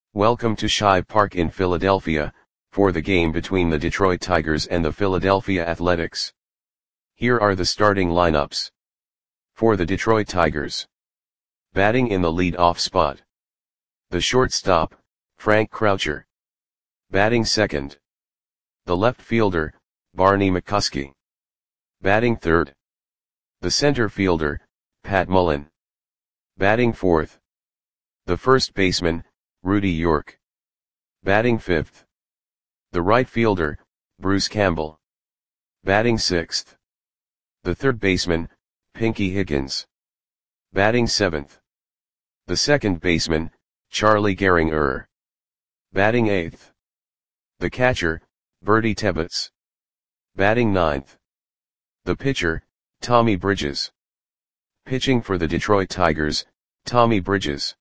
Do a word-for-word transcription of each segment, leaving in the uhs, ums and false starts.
Welcome to Shive Park in Philadelphia, for the game between the Detroit Tigers and the Philadelphia Athletics. Here are the starting lineups. For the Detroit Tigers. Batting in the lead-off spot. The shortstop, Frank Croucher. Batting second. The left fielder, Barney McCuskey. Batting third. The center fielder, Pat Mullen. Batting fourth. The first baseman, Rudy York. Batting fifth. The right fielder, Bruce Campbell. Batting sixth. The third baseman, Pinky Higgins. Batting seventh. The second baseman, Charlie Gehringer. Batting eighth. The catcher, Bertie Tebbetts. Batting ninth. The pitcher, Tommy Bridges. Pitching for the Detroit Tigers, Tommy Bridges.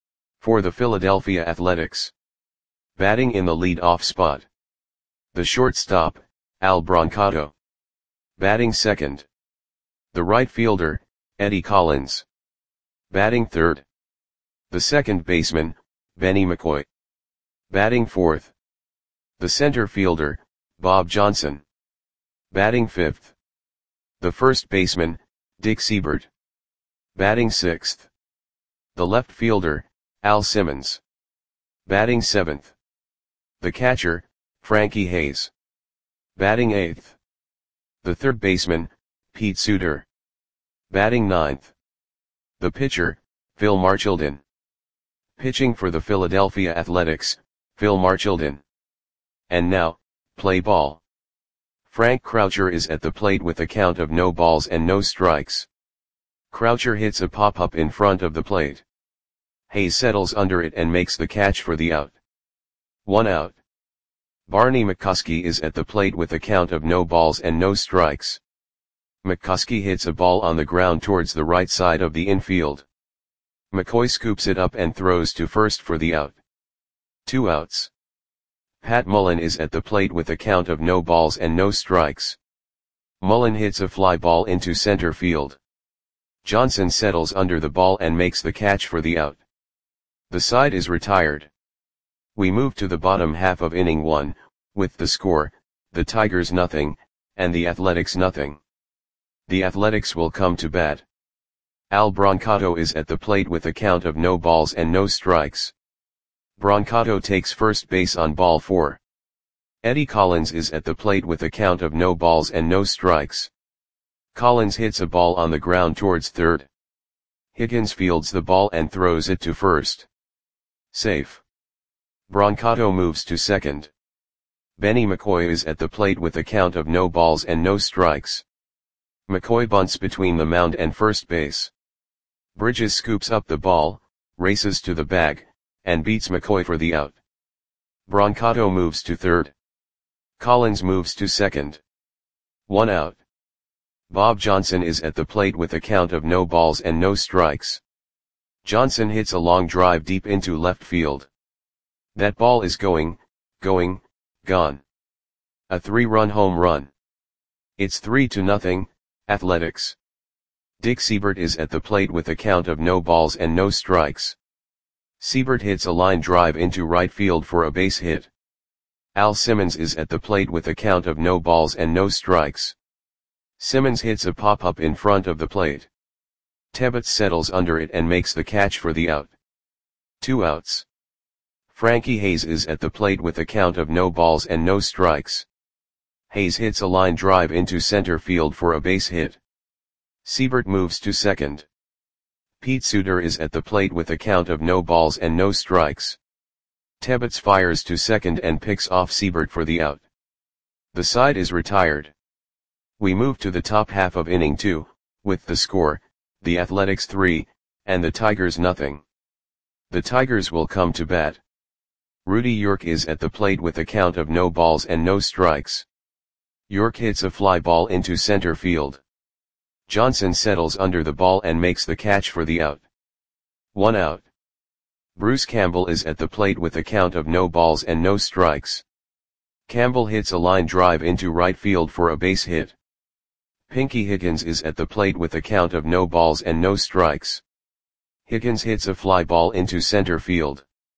For the Philadelphia Athletics. Batting in the lead-off spot. The shortstop, Al Brancato. Batting second. The right fielder, Eddie Collins. Batting third. The second baseman, Benny McCoy. Batting fourth. The center fielder, Bob Johnson. Batting fifth. The first baseman, Dick Seibert. Batting sixth. The left fielder, Al Simmons. Batting seventh. The catcher, Frankie Hayes. Batting eighth. The third baseman, Pete Suter. Batting ninth. The pitcher, Phil Marchildon. Pitching for the Philadelphia Athletics, Phil Marchildon. And now, play ball. Frank Croucher is at the plate with a count of no balls and no strikes. Croucher hits a pop-up in front of the plate. Hayes settles under it and makes the catch for the out. One out. Barney McCuskey is at the plate with a count of no balls and no strikes. McCuskey hits a ball on the ground towards the right side of the infield. McCoy scoops it up and throws to first for the out. Two outs. Pat Mullen is at the plate with a count of no balls and no strikes. Mullen hits a fly ball into center field. Johnson settles under the ball and makes the catch for the out. The side is retired. We move to the bottom half of inning one, with the score, the Tigers nothing, and the Athletics nothing. The Athletics will come to bat. Al Brancato is at the plate with a count of no balls and no strikes. Brancato takes first base on ball four. Eddie Collins is at the plate with a count of no balls and no strikes. Collins hits a ball on the ground towards third. Higgins fields the ball and throws it to first. Safe. Brancato moves to second. Benny McCoy is at the plate with a count of no balls and no strikes. McCoy bunts between the mound and first base. Bridges scoops up the ball, races to the bag, and beats McCoy for the out. Brancato moves to third. Collins moves to second. One out. Bob Johnson is at the plate with a count of no balls and no strikes. Johnson hits a long drive deep into left field. That ball is going, going, gone. A three-run home run. It's three to nothing, Athletics. Dick Seibert is at the plate with a count of no balls and no strikes. Seibert hits a line drive into right field for a base hit. Al Simmons is at the plate with a count of no balls and no strikes. Simmons hits a pop-up in front of the plate. Tebbetts settles under it and makes the catch for the out. Two outs. Frankie Hayes is at the plate with a count of no balls and no strikes. Hayes hits a line drive into center field for a base hit. Seibert moves to second. Pete Suter is at the plate with a count of no balls and no strikes. Tebbetts fires to second and picks off Seibert for the out. The side is retired. We move to the top half of inning two, with the score, the Athletics three, and the Tigers nothing. The Tigers will come to bat. Rudy York is at the plate with a count of no balls and no strikes. York hits a fly ball into center field. Johnson settles under the ball and makes the catch for the out. One out. Bruce Campbell is at the plate with a count of no balls and no strikes. Campbell hits a line drive into right field for a base hit. Pinky Higgins is at the plate with a count of no balls and no strikes. Higgins hits a fly ball into center field.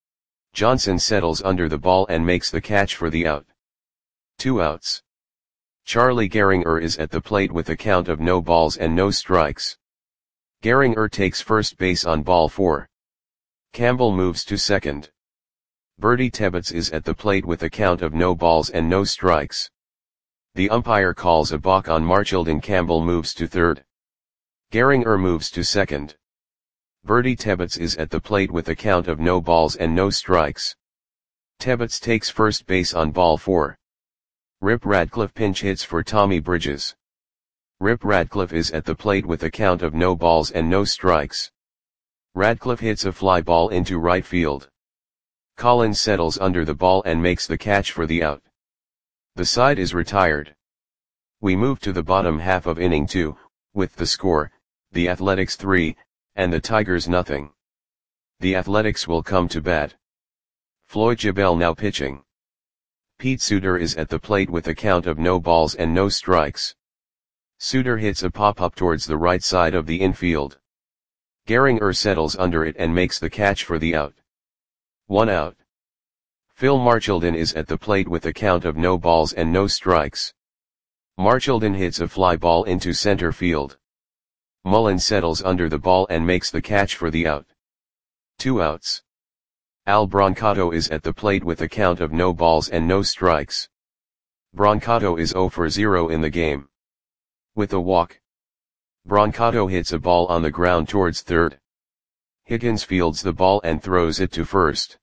Johnson settles under the ball and makes the catch for the out. Two outs. Charlie Gehringer is at the plate with a count of no balls and no strikes. Gehringer takes first base on ball four. Campbell moves to second. Bertie Tebbetts is at the plate with a count of no balls and no strikes. The umpire calls a balk on Marchildon. Campbell moves to third. Gehringer moves to second. Bertie Tebbetts is at the plate with a count of no balls and no strikes. Tebbetts takes first base on ball four. Rip Radcliffe pinch hits for Tommy Bridges. Rip Radcliffe is at the plate with a count of no balls and no strikes. Radcliffe hits a fly ball into right field. Collins settles under the ball and makes the catch for the out. The side is retired. We move to the bottom half of inning two, with the score, the Athletics three, and the Tigers nothing. The Athletics will come to bat. Floyd Jabel now pitching. Pete Suter is at the plate with a count of no balls and no strikes. Suter hits a pop-up towards the right side of the infield. Gehringer settles under it and makes the catch for the out. One out. Phil Marchildon is at the plate with a count of no balls and no strikes. Marchildon hits a fly ball into center field. Mullen settles under the ball and makes the catch for the out. Two outs. Al Brancato is at the plate with a count of no balls and no strikes. Brancato is zero for zero in the game. With a walk, Brancato hits a ball on the ground towards third. Higgins fields the ball and throws it to first.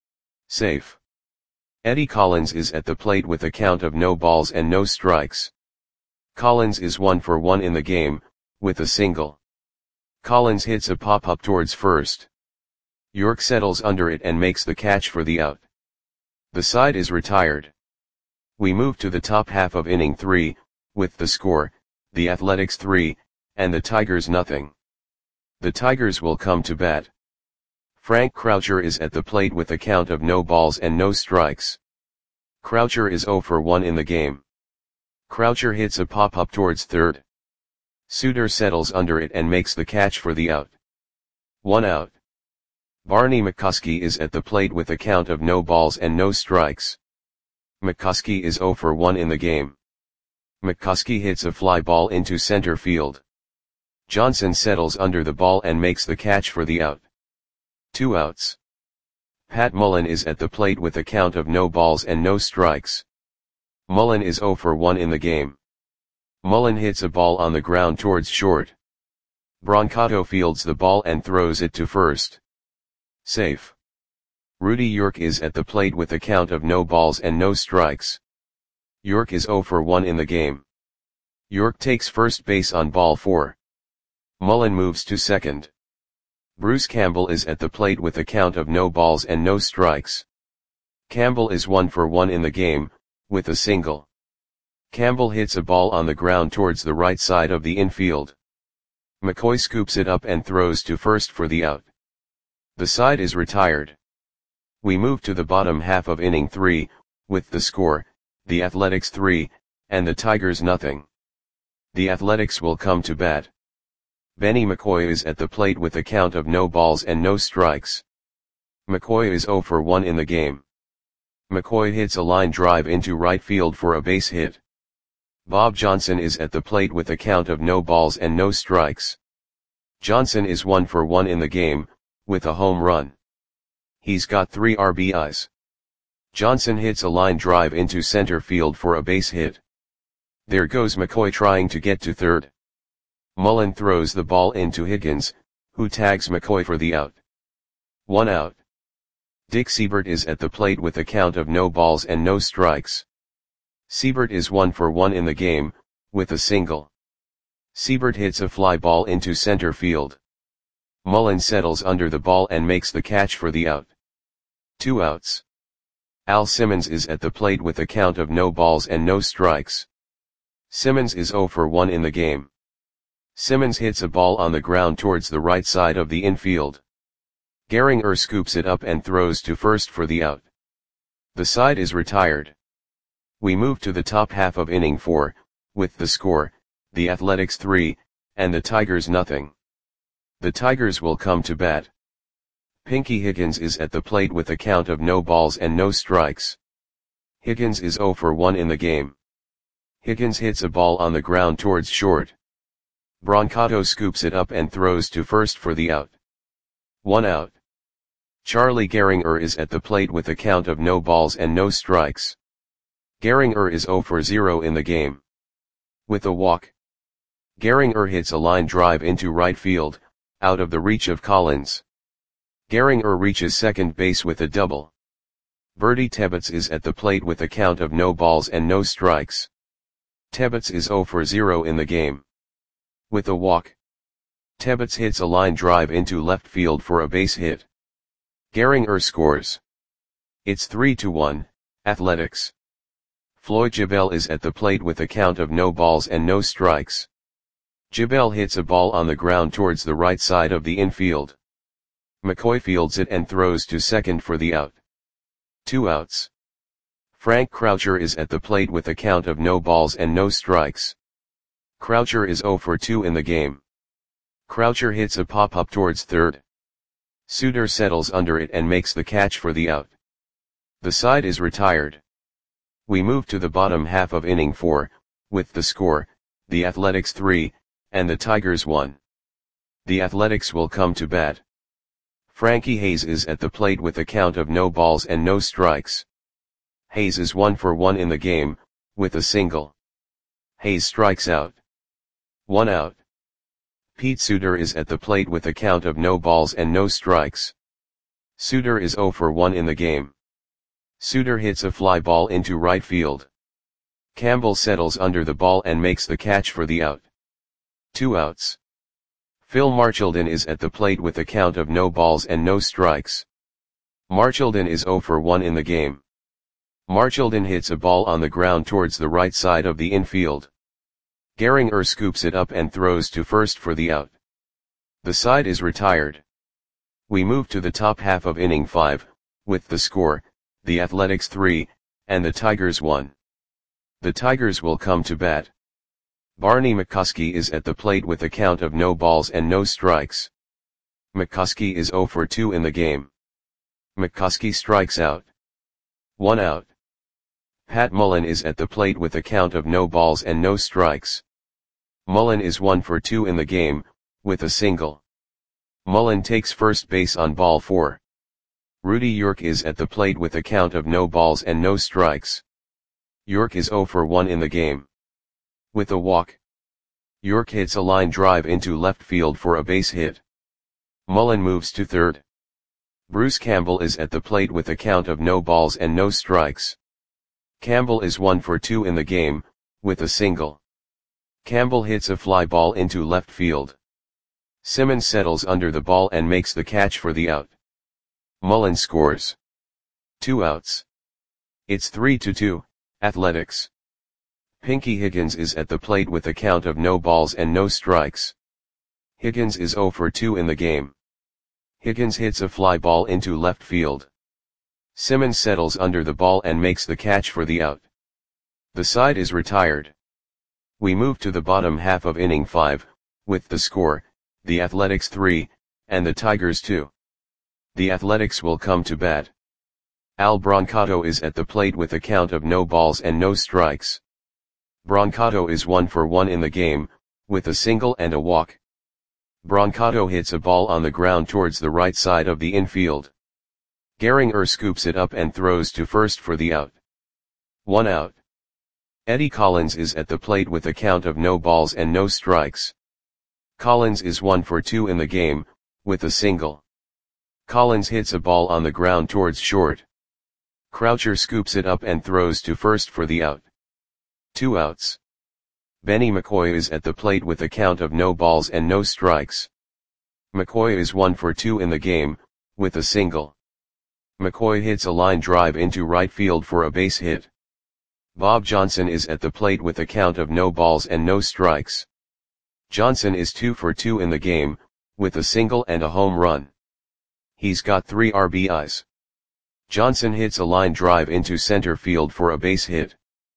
Safe. Eddie Collins is at the plate with a count of no balls and no strikes. Collins is one for one in the game, with a single. Collins hits a pop-up towards first. York settles under it and makes the catch for the out. The side is retired. We move to the top half of inning three, with the score, the Athletics three, and the Tigers nothing. The Tigers will come to bat. Frank Croucher is at the plate with a count of no balls and no strikes. Croucher is zero for one in the game. Croucher hits a pop-up towards third. Suter settles under it and makes the catch for the out. One out. Barney McCuskey is at the plate with a count of no balls and no strikes. McCuskey is zero for one in the game. McCuskey hits a fly ball into center field. Johnson settles under the ball and makes the catch for the out. Two outs. Pat Mullen is at the plate with a count of no balls and no strikes. Mullen is zero for one in the game. Mullen hits a ball on the ground towards short. Brancato fields the ball and throws it to first. Safe. Rudy York is at the plate with a count of no balls and no strikes. York is zero for one in the game. York takes first base on ball four. Mullen moves to second. Bruce Campbell is at the plate with a count of no balls and no strikes. Campbell is one for one in the game, with a single. Campbell hits a ball on the ground towards the right side of the infield. McCoy scoops it up and throws to first for the out. The side is retired. We move to the bottom half of inning three, with the score, the Athletics three, and the Tigers nothing. The Athletics will come to bat. Benny McCoy is at the plate with a count of no balls and no strikes. McCoy is zero for one in the game. McCoy hits a line drive into right field for a base hit. Bob Johnson is at the plate with a count of no balls and no strikes. Johnson is one for one in the game, with a home run. He's got three R B Is. Johnson hits a line drive into center field for a base hit. There goes McCoy trying to get to third. Mullen throws the ball into Higgins, who tags McCoy for the out. One out. Dick Siebert is at the plate with a count of no balls and no strikes. Siebert is one for one in the game, with a single. Siebert hits a fly ball into center field. Mullen settles under the ball and makes the catch for the out. Two outs. Al Simmons is at the plate with a count of no balls and no strikes. Simmons is zero for one in the game. Simmons hits a ball on the ground towards the right side of the infield. Gehringer scoops it up and throws to first for the out. The side is retired. We move to the top half of inning four, with the score, the Athletics three, and the Tigers nothing. The Tigers will come to bat. Pinky Higgins is at the plate with a count of no balls and no strikes. Higgins is zero for one in the game. Higgins hits a ball on the ground towards short. Brancato scoops it up and throws to first for the out. One out. Charlie Gehringer is at the plate with a count of no balls and no strikes. Gehringer is zero for zero in the game. With a walk, Gehringer hits a line drive into right field, out of the reach of Collins. Gehringer reaches second base with a double. Bertie Tebbetts is at the plate with a count of no balls and no strikes. Tebbetts is zero for zero in the game. With a walk, Tebbetts hits a line drive into left field for a base hit. Gehringer scores. It's three to one, Athletics. Floyd Jebel is at the plate with a count of no balls and no strikes. Jebel hits a ball on the ground towards the right side of the infield. McCoy fields it and throws to second for the out. Two outs. Frank Croucher is at the plate with a count of no balls and no strikes. Croucher is zero for two in the game. Croucher hits a pop-up towards third. Suter settles under it and makes the catch for the out. The side is retired. We move to the bottom half of inning four, with the score, the Athletics three, and the Tigers one. The Athletics will come to bat. Frankie Hayes is at the plate with a count of no balls and no strikes. Hayes is one for one in the game, with a single. Hayes strikes out. One out. Pete Suter is at the plate with a count of no balls and no strikes. Suter is zero for one in the game. Suter hits a fly ball into right field. Campbell settles under the ball and makes the catch for the out. Two outs. Phil Marchildon is at the plate with a count of no balls and no strikes. Marchildon is zero for one in the game. Marchildon hits a ball on the ground towards the right side of the infield. Gehringer scoops it up and throws to first for the out. The side is retired. We move to the top half of inning five, with the score, the Athletics three, and the Tigers one. The Tigers will come to bat. Barney McCuskey is at the plate with a count of no balls and no strikes. McCuskey is zero for two in the game. McCuskey strikes out. One out. Pat Mullen is at the plate with a count of no balls and no strikes. Mullen is one for two in the game, with a single. Mullen takes first base on ball four. Rudy York is at the plate with a count of no balls and no strikes. York is zero for one in the game. With a walk, York hits a line drive into left field for a base hit. Mullen moves to third. Bruce Campbell is at the plate with a count of no balls and no strikes. Campbell is one for two in the game, with a single. Campbell hits a fly ball into left field. Simmons settles under the ball and makes the catch for the out. Mullen scores. Two outs. It's three to two, Athletics. Pinky Higgins is at the plate with a count of no balls and no strikes. Higgins is zero for two in the game. Higgins hits a fly ball into left field. Simmons settles under the ball and makes the catch for the out. The side is retired. We move to the bottom half of inning five, with the score, the Athletics three, and the Tigers two. The Athletics will come to bat. Al Brancato is at the plate with a count of no balls and no strikes. Brancato is one for one in the game, with a single and a walk. Brancato hits a ball on the ground towards the right side of the infield. Gehringer scoops it up and throws to first for the out. One out. Eddie Collins is at the plate with a count of no balls and no strikes. Collins is one for two in the game, with a single. Collins hits a ball on the ground towards short. Croucher scoops it up and throws to first for the out. Two outs. Benny McCoy is at the plate with a count of no balls and no strikes. McCoy is one for two in the game, with a single. McCoy hits a line drive into right field for a base hit. Bob Johnson is at the plate with a count of no balls and no strikes. Johnson is two for two in the game, with a single and a home run. He's got three R B Is. Johnson hits a line drive into center field for a base hit.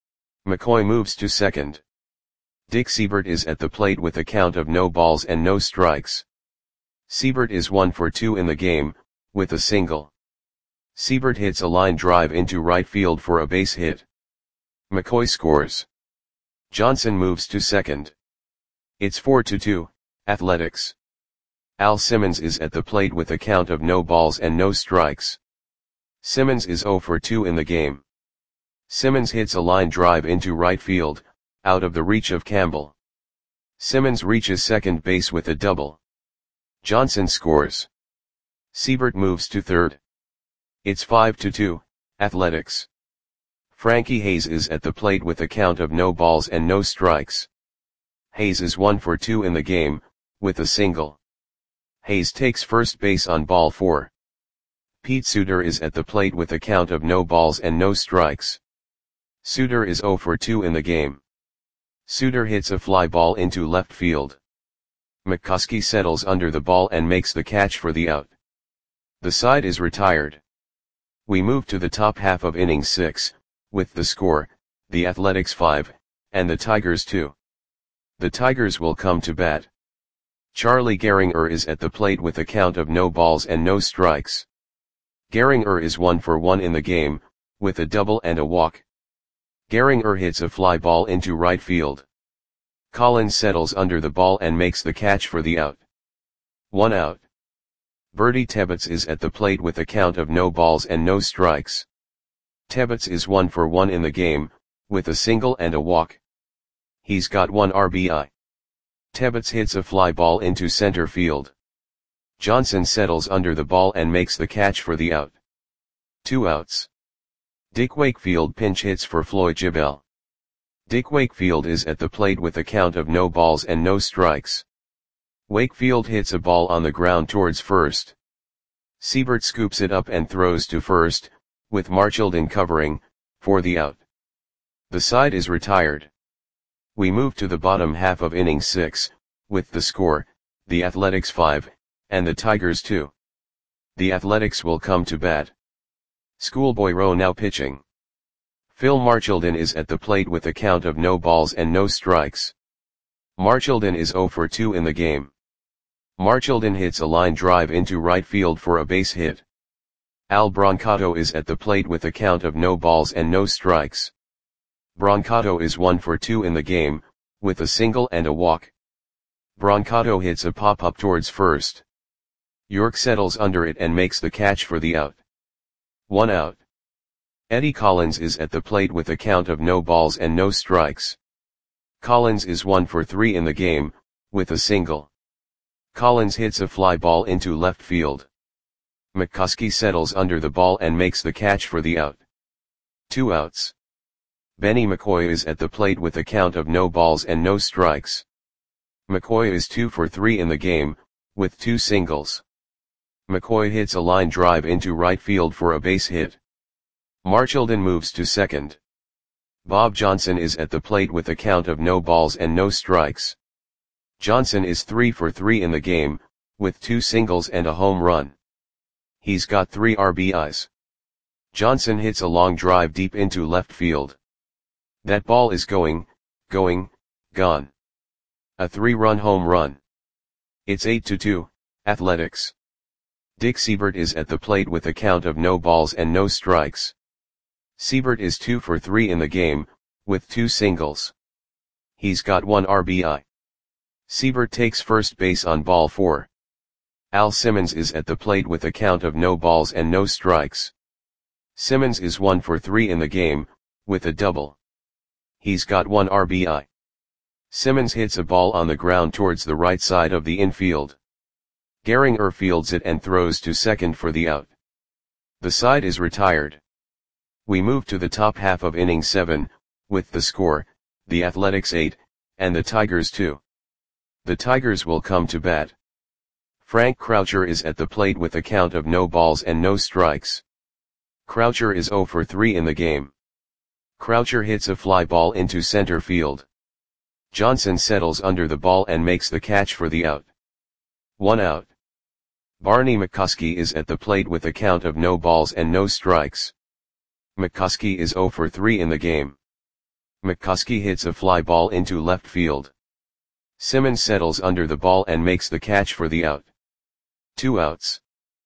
McCoy moves to second. Dick Siebert is at the plate with a count of no balls and no strikes. Siebert is one for two in the game, with a single. Siebert hits a line drive into right field for a base hit. McCoy scores. Johnson moves to second. It's four to two, Athletics. Al Simmons is at the plate with a count of no balls and no strikes. Simmons is zero for two in the game. Simmons hits a line drive into right field, out of the reach of Campbell. Simmons reaches second base with a double. Johnson scores. Siebert moves to third. It's five to two, Athletics. Frankie Hayes is at the plate with a count of no balls and no strikes. Hayes is one for two in the game, with a single. Hayes takes first base on ball four. Pete Suter is at the plate with a count of no balls and no strikes. Suter is zero for two in the game. Suter hits a fly ball into left field. McCoskey settles under the ball and makes the catch for the out. The side is retired. We move to the top half of inning six, with the score, the Athletics five, and the Tigers two. The Tigers will come to bat. Charlie Gehringer is at the plate with a count of no balls and no strikes. Gehringer is one for one in the game, with a double and a walk. Gehringer hits a fly ball into right field. Collins settles under the ball and makes the catch for the out. One out. Bertie Tebbetts is at the plate with a count of no balls and no strikes. Tebbetts is one for one in the game, with a single and a walk. He's got one R B I. Tebbetts hits a fly ball into center field. Johnson settles under the ball and makes the catch for the out. Two outs. Dick Wakefield pinch hits for Floyd Gibel. Dick Wakefield is at the plate with a count of no balls and no strikes. Wakefield hits a ball on the ground towards first. Siebert scoops it up and throws to first, with Marchildon covering, for the out. The side is retired. We move to the bottom half of inning six, with the score, the Athletics five, and the Tigers two. The Athletics will come to bat. Schoolboy Rowe now pitching. Phil Marchildon is at the plate with a count of no balls and no strikes. Marchildon is zero for two in the game. Marchildon hits a line drive into right field for a base hit. Al Brancato is at the plate with a count of no balls and no strikes. Brancato is one for two in the game, with a single and a walk. Brancato hits a pop-up towards first. York settles under it and makes the catch for the out. One out. Eddie Collins is at the plate with a count of no balls and no strikes. Collins is one for three in the game, with a single. Collins hits a fly ball into left field. McCoskey settles under the ball and makes the catch for the out. Two outs. Benny McCoy is at the plate with a count of no balls and no strikes. McCoy is two for three in the game, with two singles. McCoy hits a line drive into right field for a base hit. Marchildon moves to second. Bob Johnson is at the plate with a count of no balls and no strikes. Johnson is three for three in the game, with two singles and a home run. He's got three R B Is. Johnson hits a long drive deep into left field. That ball is going, going, gone. A three-run home run. It's eight to two, Athletics. Dick Siebert is at the plate with a count of no balls and no strikes. Siebert is two for three in the game, with two singles. He's got one R B I. Siebert takes first base on ball four. Al Simmons is at the plate with a count of no balls and no strikes. Simmons is one for three in the game, with a double. He's got one R B I. Simmons hits a ball on the ground towards the right side of the infield. Gehringer fields it and throws to second for the out. The side is retired. We move to the top half of inning seven, with the score, the Athletics eight, and the Tigers two. The Tigers will come to bat. Frank Croucher is at the plate with a count of no balls and no strikes. Croucher is zero for three in the game. Croucher hits a fly ball into center field. Johnson settles under the ball and makes the catch for the out. One out. Barney McCoskey is at the plate with a count of no balls and no strikes. McCoskey is zero for three in the game. McCoskey hits a fly ball into left field. Simmons settles under the ball and makes the catch for the out. Two outs.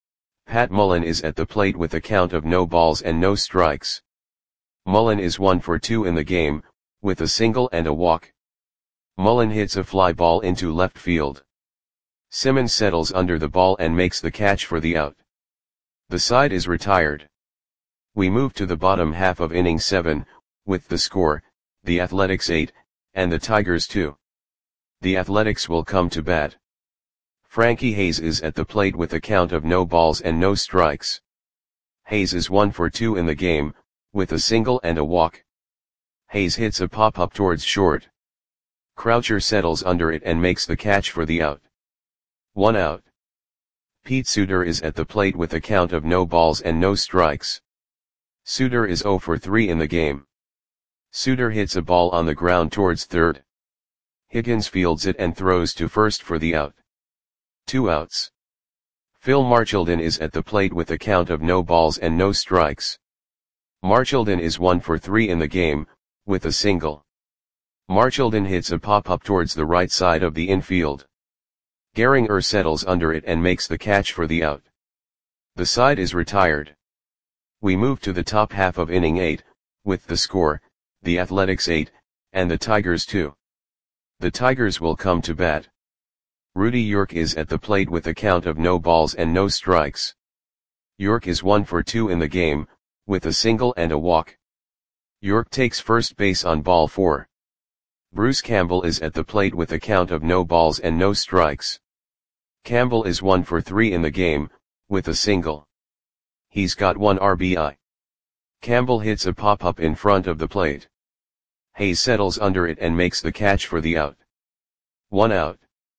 Pat Mullen is at the plate with a count of no balls and no strikes. Mullen is one for two in the game, with a single and a walk. Mullen hits a fly ball into left field. Simmons settles under the ball and makes the catch for the out. The side is retired. We move to the bottom half of inning seven, with the score, the Athletics eight, and the Tigers two. The Athletics will come to bat. Frankie Hayes is at the plate with a count of no balls and no strikes. Hayes is one for two in the game, with a single and a walk. Hayes hits a pop-up towards short. Croucher settles under it and makes the catch for the out. One out. Pete Suter is at the plate with a count of no balls and no strikes. Suter is zero for three in the game. Suter hits a ball on the ground towards third. Higgins fields it and throws to first for the out. Two outs. Phil Marchildon is at the plate with a count of no balls and no strikes. Marchildon is one for three in the game, with a single. Marchildon hits a pop-up towards the right side of the infield. Gehringer settles under it and makes the catch for the out. The side is retired. We move to the top half of inning eight, with the score, the Athletics eight, and the Tigers two. The Tigers will come to bat. Rudy York is at the plate with a count of no balls and no strikes. York is one for two in the game, with a single and a walk. York takes first base on ball four. Bruce Campbell is at the plate with a count of no balls and no strikes. Campbell is one for three in the game, with a single. He's got one R B I. Campbell hits a pop-up in front of the plate. Hayes settles under it and makes the catch for the out. One out.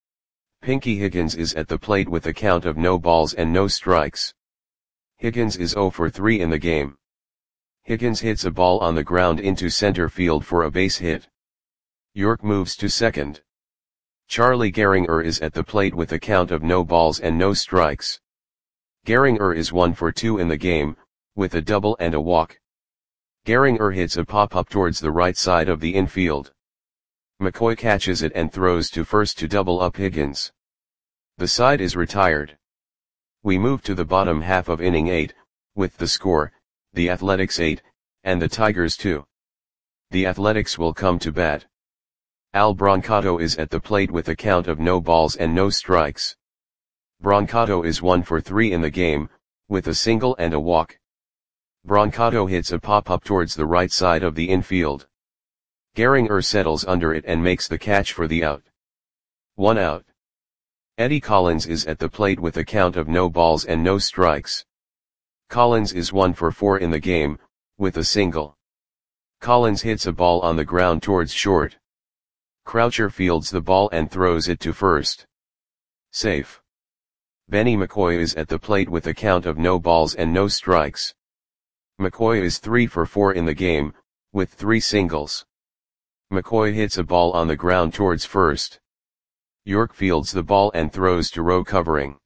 Pinky Higgins is at the plate with a count of no balls and no strikes. Higgins is zero for three in the game. Higgins hits a ball on the ground into center field for a base hit. York moves to second. Charlie Gehringer is at the plate with a count of no balls and no strikes. Gehringer is one for two in the game, with a double and a walk. Gehringer hits a pop-up towards the right side of the infield. McCoy catches it and throws to first to double up Higgins. The side is retired. We move to the bottom half of inning eight, with the score, the Athletics eight, and the Tigers two. The Athletics will come to bat. Al Brancato is at the plate with a count of no balls and no strikes. Brancato is one for three in the game, with a single and a walk. Brancato hits a pop-up towards the right side of the infield. Gehringer settles under it and makes the catch for the out. One out. Eddie Collins is at the plate with a count of no balls and no strikes. Collins is one for four in the game, with a single. Collins hits a ball on the ground towards short. Croucher fields the ball and throws it to first. Safe. Benny McCoy is at the plate with a count of no balls and no strikes. McCoy is three for four in the game, with three singles. McCoy hits a ball on the ground towards first. York fields the ball and throws to row covering.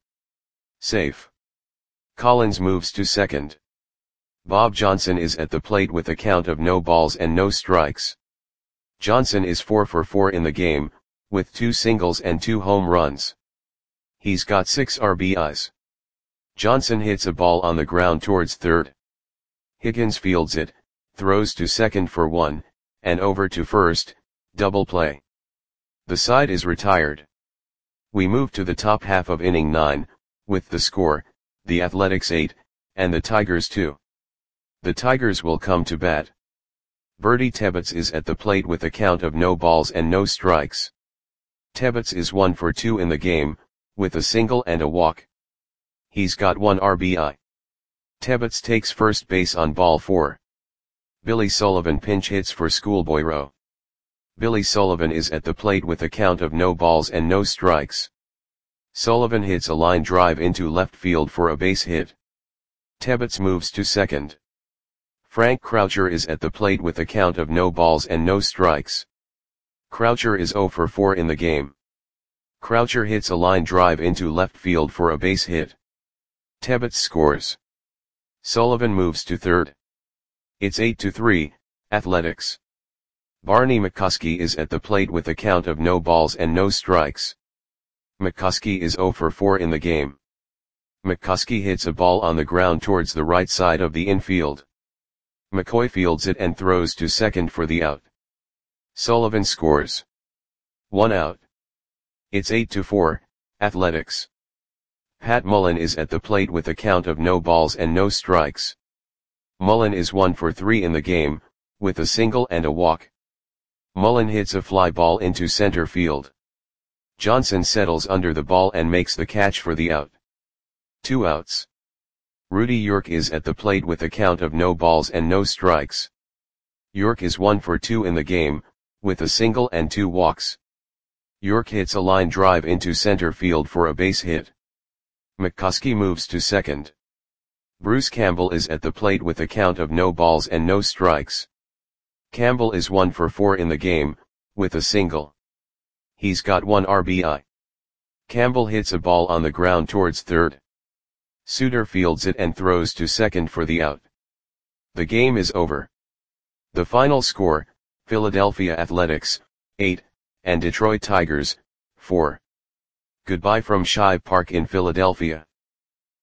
Safe. Collins moves to second. Bob Johnson is at the plate with a count of no balls and no strikes. Johnson is four for four in the game, with two singles and two home runs. He's got six R B Is. Johnson hits a ball on the ground towards third. Higgins fields it, throws to second for one, and over to first, double play. The side is retired. We move to the top half of inning nine, with the score, the Athletics eight, and the Tigers two. The Tigers will come to bat. Bertie Tebbetts is at the plate with a count of no balls and no strikes. Tebbetts is one for two in the game, with a single and a walk. He's got one R B I. Tebbetts takes first base on ball four. Billy Sullivan pinch hits for Schoolboy Rowe. Billy Sullivan is at the plate with a count of no balls and no strikes. Sullivan hits a line drive into left field for a base hit. Tebbetts moves to second. Frank Croucher is at the plate with a count of no balls and no strikes. Croucher is zero for four in the game. Croucher hits a line drive into left field for a base hit. Tebbetts scores. Sullivan moves to third. It's eight to three, Athletics. Barney McCuskey is at the plate with a count of no balls and no strikes. McCuskey is zero for four in the game. McCuskey hits a ball on the ground towards the right side of the infield. McCoy fields it and throws to second for the out. Sullivan scores. One out. It's eight to four, Athletics. Pat Mullen is at the plate with a count of no balls and no strikes. Mullen is one for three in the game, with a single and a walk. Mullen hits a fly ball into center field. Johnson settles under the ball and makes the catch for the out. Two outs. Rudy York is at the plate with a count of no balls and no strikes. York is one for two in the game, with a single and two walks. York hits a line drive into center field for a base hit. McCuskey moves to second. Bruce Campbell is at the plate with a count of no balls and no strikes. Campbell is one for four in the game, with a single. He's got one R B I. Campbell hits a ball on the ground towards third. Suter fields it and throws to second for the out. The game is over. The final score, Philadelphia Athletics, eight, and Detroit Tigers, four. Goodbye from Shibe Park in Philadelphia.